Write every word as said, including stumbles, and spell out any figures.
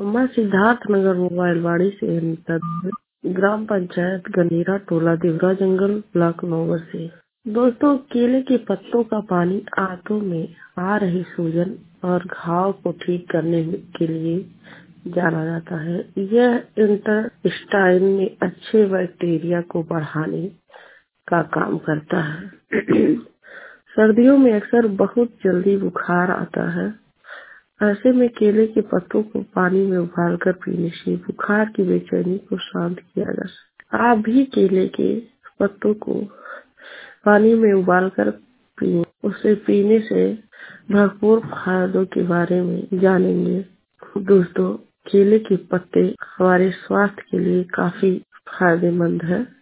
मैं सिद्धार्थ नगर मोबाइलवाड़ी से अनीता देवी, ग्राम पंचायत गनेरा, टोला देवरा जंगल, ब्लॉक नौगर से। दोस्तों, केले के पत्तों का पानी आंतों में आ रही सूजन और घाव को ठीक करने के लिए जाना जाता है। यह इंटेस्टाइन में अच्छे बैक्टीरिया को बढ़ाने का काम करता है। सर्दियों में अक्सर बहुत जल्दी बुखार आता है। ऐसे में केले के पत्तों को पानी में उबालकर पीने से बुखार की बेचैनी को शांत किया जा सकता है। आप भी केले के पत्तों को पानी में उबालकर पिए। उसे पीने से भरपूर फायदों के बारे में जानेंगे। दोस्तों, केले के पत्ते हमारे स्वास्थ्य के लिए काफी फायदेमंद है।